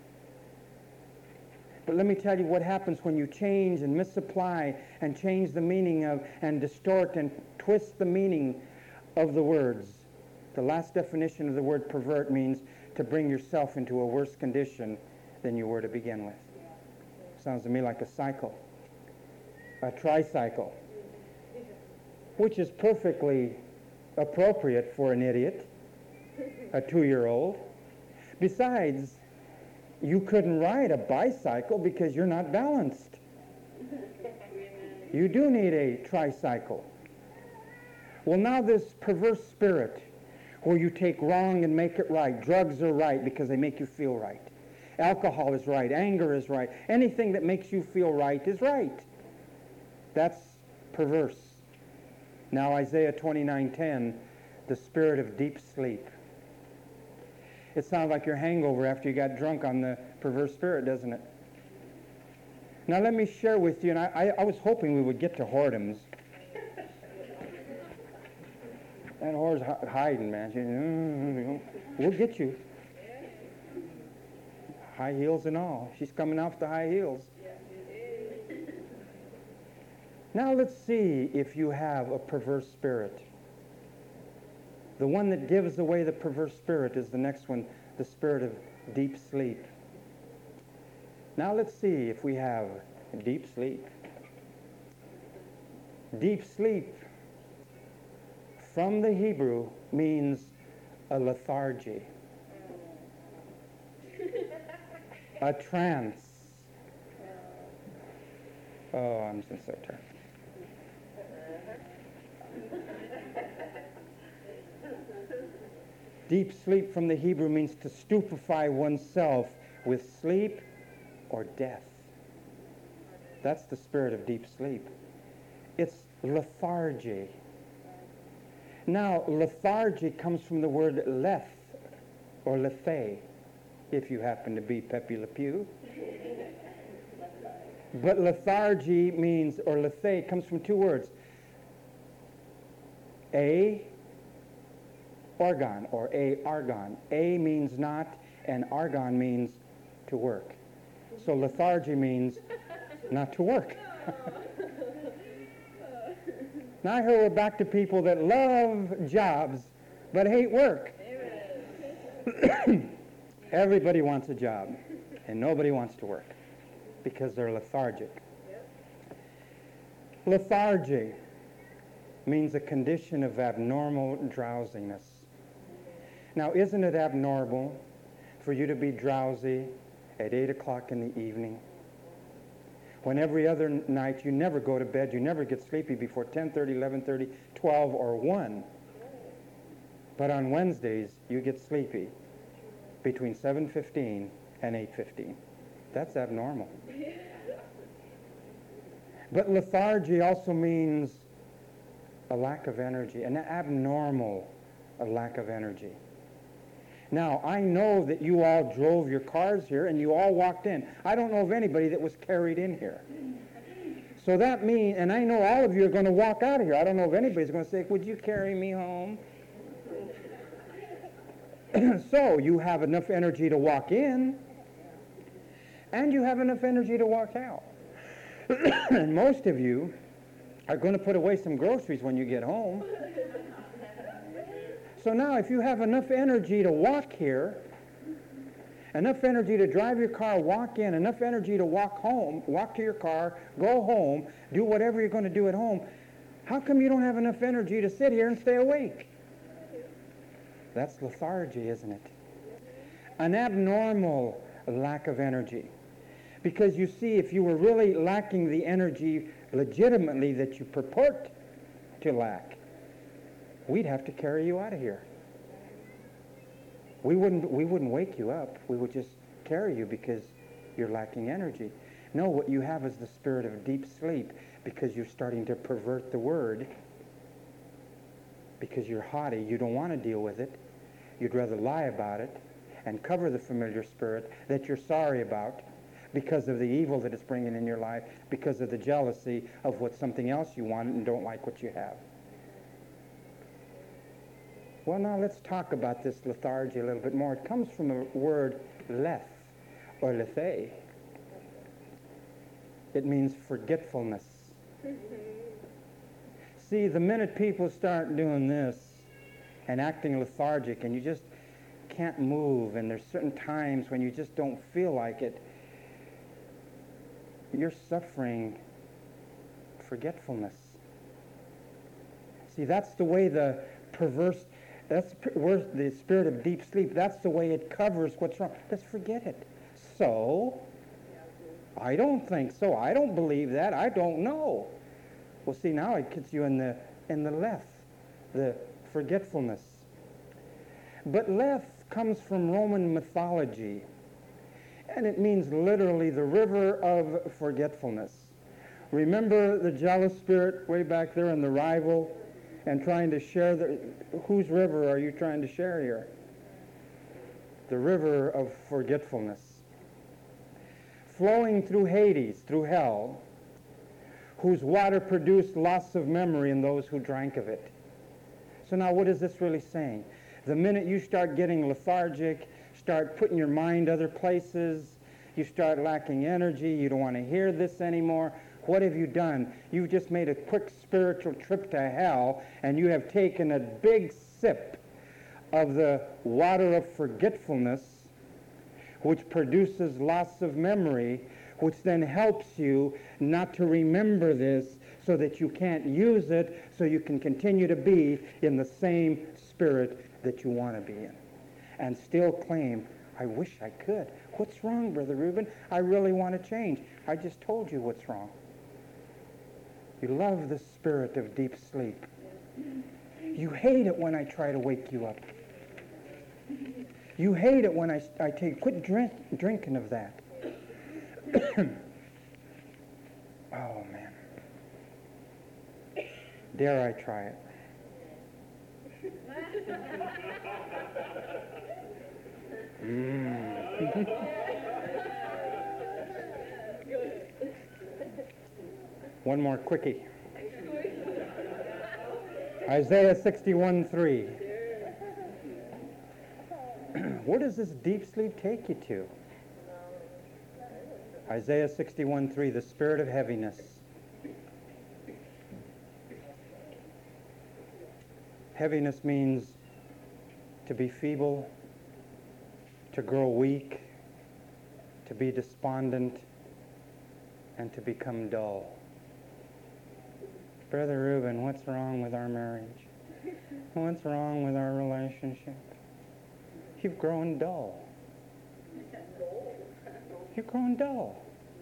[SPEAKER 1] But let me tell you what happens when you change and misapply and change the meaning of and distort and twist the meaning of the words. The last definition of the word pervert means to bring yourself into a worse condition than you were to begin with. Sounds to me like a cycle, a tricycle, which is perfectly appropriate for an idiot, a 2-year-old. Besides, you couldn't ride a bicycle because you're not balanced. You do need a tricycle. Well, now this perverse spirit where you take wrong and make it right. Drugs are right because they make you feel right. Alcohol is right. Anger is right. Anything that makes you feel right is right. That's perverse. Now Isaiah 29:10, the spirit of deep sleep. It sounds like your hangover after you got drunk on the perverse spirit, doesn't it? Now let me share with you, and I was hoping we would get to whoredoms. That whore's hiding, man. We'll get you. High heels and all. She's coming off the high heels. Now let's see if you have a perverse spirit. The one that gives away the perverse spirit is the next one, the spirit of deep sleep. Now let's see if we have deep sleep. Deep sleep from the Hebrew means a lethargy, a trance. Oh, I'm so tired. Deep sleep from the Hebrew means to stupefy oneself with sleep or death. That's the spirit of deep sleep. It's lethargy. Now, lethargy comes from the word leth or lethe, if you happen to be Pepe Le Pew. But lethargy means, or lethe, comes from two words. Orgon, or argon. A means not, and argon means to work. So lethargy means not to work. Now I hear we're back to people that love jobs but hate work. Everybody wants a job, and nobody wants to work because they're lethargic. Lethargy means a condition of abnormal drowsiness. Now, isn't it abnormal for you to be drowsy at 8 o'clock in the evening? When every other night you never go to bed, you never get sleepy before 10:30, 11:30, 12, or 1. But on Wednesdays, you get sleepy between 7:15 and 8:15. That's abnormal. But lethargy also means a lack of energy, an abnormal lack of energy. Now, I know that you all drove your cars here and you all walked in. I don't know of anybody that was carried in here. So that means, and I know all of you are going to walk out of here. I don't know if anybody's going to say, would you carry me home? So you have enough energy to walk in, and you have enough energy to walk out. And most of you are going to put away some groceries when you get home. So now if you have enough energy to walk here, enough energy to drive your car, walk in, enough energy to walk home, walk to your car, go home, do whatever you're going to do at home, How come you don't have enough energy to sit here and stay awake? That's lethargy, isn't it? An abnormal lack of energy. Because you see, if you were really lacking the energy legitimately that you purport to lack, we'd have to carry you out of here. We wouldn't wake you up. We would just carry you because you're lacking energy. No, what you have is the spirit of deep sleep because you're starting to pervert the word, because you're haughty. You don't want to deal with it. You'd rather lie about it and cover the familiar spirit that you're sorry about because of the evil that it's bringing in your life, because of the jealousy of what something else you want and don't like what you have. Well, now let's talk about this lethargy a little bit more. It comes from the word leth or lethe. It means forgetfulness. See, the minute people start doing this and acting lethargic and you just can't move, and there's certain times when you just don't feel like it, you're suffering forgetfulness. See, that's the way the perverse, that's where the spirit of deep sleep, that's the way it covers what's wrong. Let's forget it. So, I don't think so. I don't believe that. I don't know. Well, see, now it gets you in the leth, the forgetfulness. But leth comes from Roman mythology, and it means literally the river of forgetfulness. Remember the jealous spirit way back there in the rival and trying to share whose river are you trying to share here? The river of forgetfulness. Flowing through Hades, through hell, whose water produced loss of memory in those who drank of it. So now what is this really saying? The minute you start getting lethargic, start putting your mind other places, you start lacking energy, you don't want to hear this anymore, what have you done? You've just made a quick spiritual trip to hell, and you have taken a big sip of the water of forgetfulness, which produces loss of memory, which then helps you not to remember this so that you can't use it, so you can continue to be in the same spirit that you want to be in. And still claim, I wish I could. What's wrong, Brother Reuben? I really want to change. I just told you what's wrong. You love the spirit of deep sleep. You hate it when I try to wake you up. You hate it when I take, quit drinking of that. Oh, man. Dare I try it? One more quickie. Isaiah 61:3. Where does this deep sleep take you to? Isaiah 61:3, the spirit of heaviness. Heaviness means to be feeble, to grow weak, to be despondent, and to become dull. Brother Reuben, what's wrong with our marriage? What's wrong with our relationship? You've grown dull. You're growing dull.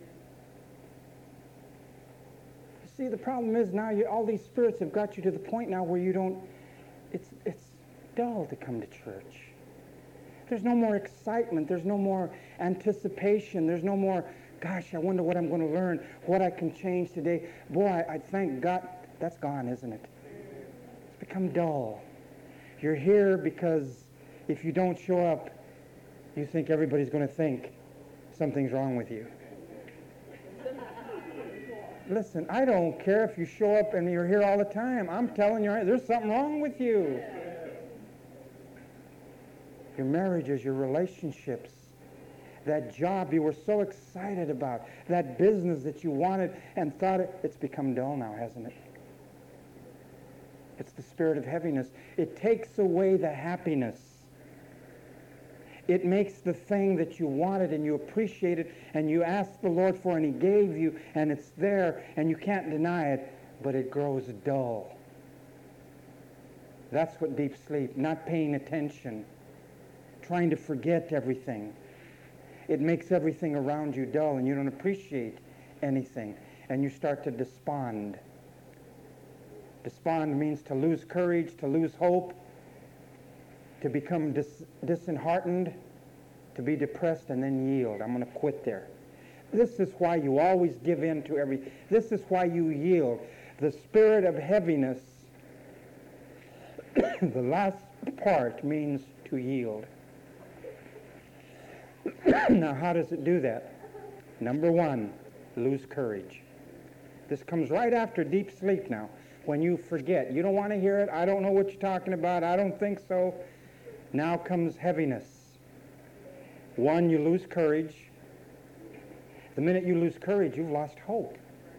[SPEAKER 1] You see, the problem is now all these spirits have got you to the point now where you don't, it's dull to come to church. There's no more excitement. There's no more anticipation. There's no more, gosh, I wonder what I'm going to learn, what I can change today. Boy, I thank God. That's gone, isn't it? It's become dull. You're here because if you don't show up, you think everybody's going to think something's wrong with you. Listen, I don't care if you show up and you're here all the time. I'm telling you, there's something wrong with you. Your marriages, your relationships, that job you were so excited about, that business that you wanted and thought it's become dull now, hasn't it? It's the spirit of heaviness. It takes away the happiness. It makes the thing that you wanted and you appreciated and you asked the Lord for and He gave you and it's there and you can't deny it but it grows dull. That's what deep sleep, not paying attention, trying to forget everything. It makes everything around you dull, and you don't appreciate anything, and you start to despond. Despond means to lose courage, to lose hope, to become disheartened, to be depressed, and then yield. I'm going to quit there. This is why you always give in to everything. This is why you yield. The spirit of heaviness, the last part means to yield. Now, how does it do that? Number one, lose courage. This comes right after deep sleep now. When you forget, you don't want to hear it. I don't know what you're talking about. I don't think so. Now comes heaviness. One, you lose courage. The minute you lose courage, you've lost hope.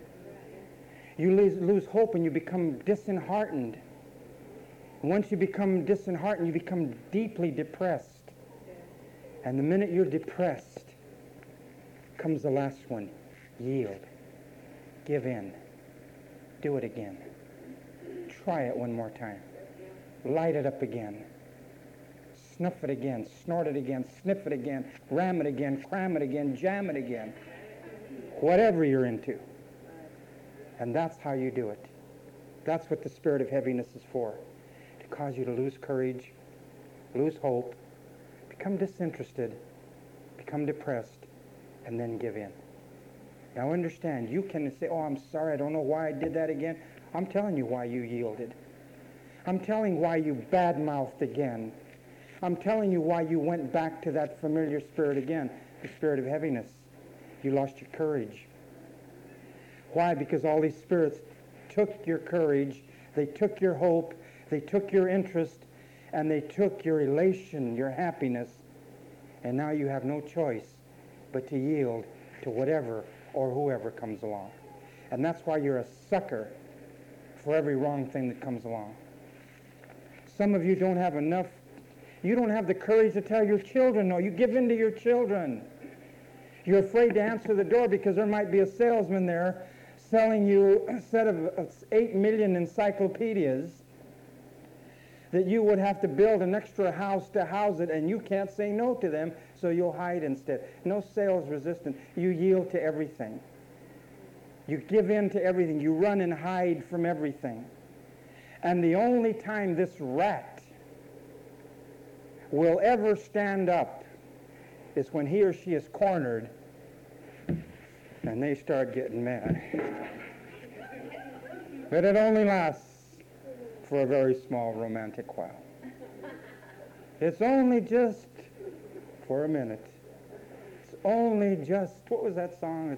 [SPEAKER 1] You lose hope and you become disheartened. And once you become disheartened, you become deeply depressed. And the minute you're depressed, comes the last one. Yield. Give in. Do it again. Try it one more time. Light it up again. Snuff it again. Snort it again. Sniff it again. Ram it again. Cram it again. Jam it again. Whatever you're into. And that's how you do it. That's what the spirit of heaviness is for. To cause you to lose courage, lose hope, become disinterested, become depressed, and then give in. Now understand, you can say, oh, I'm sorry, I don't know why I did that again. I'm telling you why you yielded. I'm telling why you bad-mouthed again. I'm telling you why you went back to that familiar spirit again, the spirit of heaviness. You lost your courage. Why? Because all these spirits took your courage, they took your hope, they took your interest, and they took your elation, your happiness, and now you have no choice but to yield to whatever or whoever comes along. And that's why you're a sucker for every wrong thing that comes along. Some of you don't have enough, you don't have the courage to tell your children no. You give in to your children. You're afraid to answer the door because there might be a salesman there selling you a set of 8 million encyclopedias that you would have to build an extra house to house it, and you can't say no to them, so you'll hide instead. No sales resistance. You yield to everything. You give in to everything. You run and hide from everything. And the only time this rat will ever stand up is when he or she is cornered and they start getting mad. But it only lasts for a very small romantic while. It's only just for a minute. It's only just, what was that song?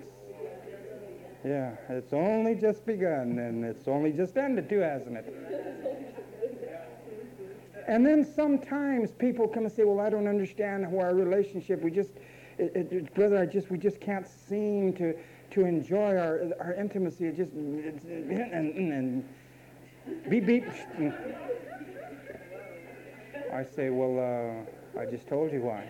[SPEAKER 1] It's only just begun, and it's only just ended too, hasn't it? And then sometimes people come and say, well, I don't understand how our relationship, we just can't seem to enjoy our intimacy. It just, and beep, beep. I say, well, I just told you why.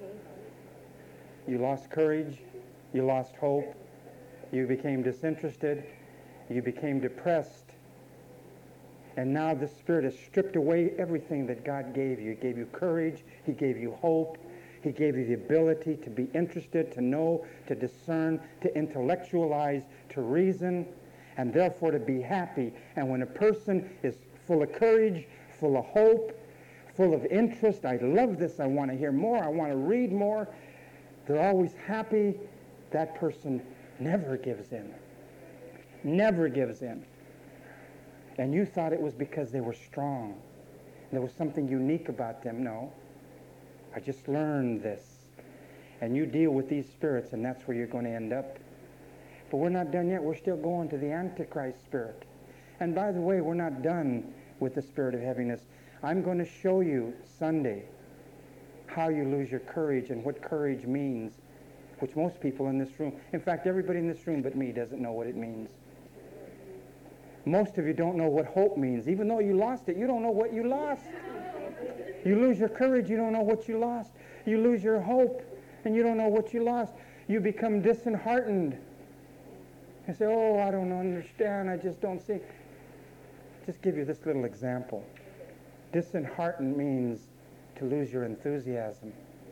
[SPEAKER 1] You lost courage, you lost hope, you became disinterested, you became depressed, and now the Spirit has stripped away everything that God gave you. He gave you courage, He gave you hope, He gave you the ability to be interested, to know, to discern, to intellectualize, to reason, and therefore to be happy. And when a person is full of courage, full of hope, full of interest, I love this, I want to hear more, I want to read more, they're always happy, that person never gives in. Never gives in. And you thought it was because they were strong. There was something unique about them. No. I just learned this. And you deal with these spirits, and that's where you're going to end up. But we're not done yet. We're still going to the Antichrist spirit. And by the way, we're not done with the spirit of heaviness. I'm going to show you Sunday how you lose your courage and what courage means, which most people in this room, in fact, everybody in this room but me doesn't know what it means. Most of you don't know what hope means. Even though you lost it, you don't know what you lost. You lose your courage, you don't know what you lost. You lose your hope, and you don't know what you lost. You become disheartened. I say, oh, I don't understand. I just don't see. Just give you this little example. Disheartened means to lose your enthusiasm.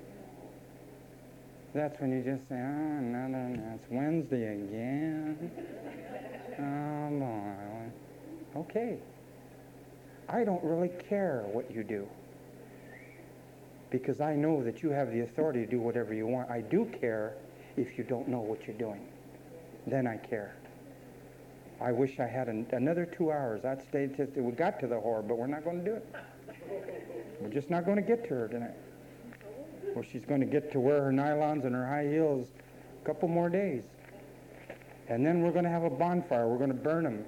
[SPEAKER 1] That's when you just say, oh, no, it's Wednesday again. Oh, boy. Okay. I don't really care what you do, because I know that you have the authority to do whatever you want. I do care if you don't know what you're doing. Then I care. I wish I had another 2 hours. I'd stay till we got to the whore, but we're not going to do it. We're just not going to get to her tonight. Well, she's going to get to wear her nylons and her high heels a couple more days. And then we're going to have a bonfire. We're going to burn them.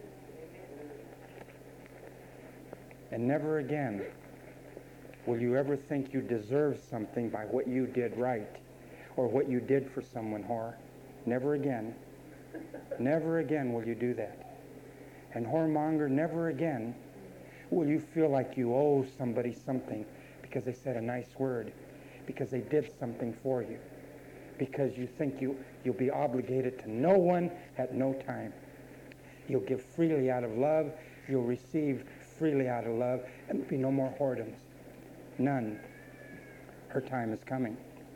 [SPEAKER 1] And never again will you ever think you deserve something by what you did right or what you did for someone, whore. Never again. Never again will you do that. And whoremonger, never again will you feel like you owe somebody something because they said a nice word, because they did something for you, because you think you'll be obligated to no one at no time. You'll give freely out of love. You'll receive freely out of love, and there'll be no more whoredoms. None. Her time is coming.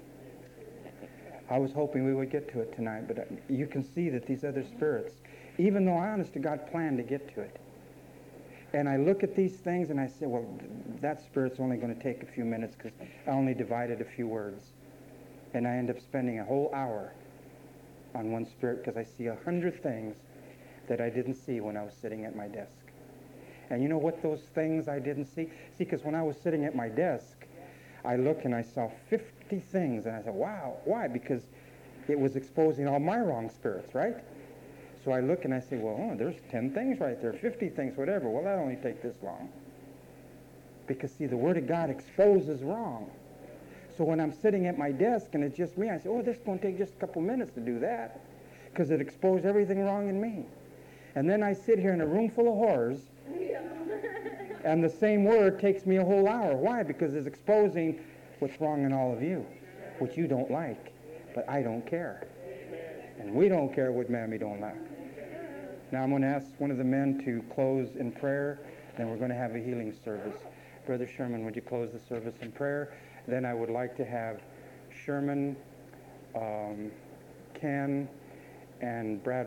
[SPEAKER 1] I was hoping we would get to it tonight, but you can see that these other spirits, even though I honest to God planned to get to it, and I look at these things and I say, well, that spirit's only going to take a few minutes because I only divided a few words. And I end up spending a whole hour on one spirit because I see 100 things that I didn't see when I was sitting at my desk. And you know what those things I didn't see? See, because when I was sitting at my desk, I looked and I saw 50 things. And I said, wow, why? Because it was exposing all my wrong spirits, right? So I look and I say, well, there's 10 things right there, 50 things, whatever. Well, that only take this long. Because, see, the Word of God exposes wrong. So when I'm sitting at my desk and it's just me, I say, oh, this is going to take just a couple minutes to do that. Because it exposed everything wrong in me. And then I sit here in a room full of whores, and the same word takes me a whole hour. Why? Because it's exposing what's wrong in all of you, which you don't like. But I don't care. And we don't care what Mammy don't like. Now I'm going to ask one of the men to close in prayer. Then we're going to have a healing service. Brother Sherman, would you close the service in prayer? Then I would like to have Sherman, Ken, and Brad